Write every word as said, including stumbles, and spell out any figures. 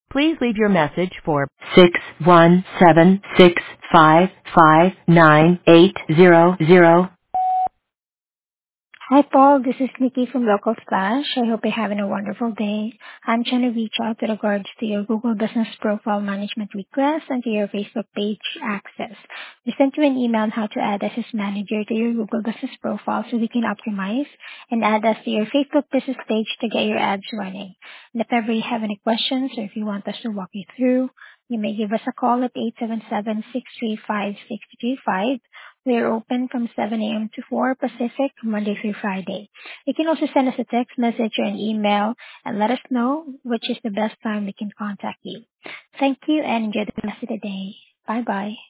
Please leave your message for six one seven six five five nine eight zero zero. Hi, Paul. This is Nikki from Local Splash. I hope you're having a wonderful day. I'm trying to reach out with regards to your Google Business Profile Management request and to your Facebook page access. We sent you an email on how to add us as manager to your Google Business Profile so we can optimize and add us to your Facebook business page to get your ads running. And if ever you have any questions or if you want us to walk you through, you may give us a call at eight seven seven, six three five, six three five. We are open from seven a.m. to four Pacific, Monday through Friday. You can also send us a text message or an email and let us know which is the best time we can contact you. Thank you and enjoy the rest of the day. Bye-bye.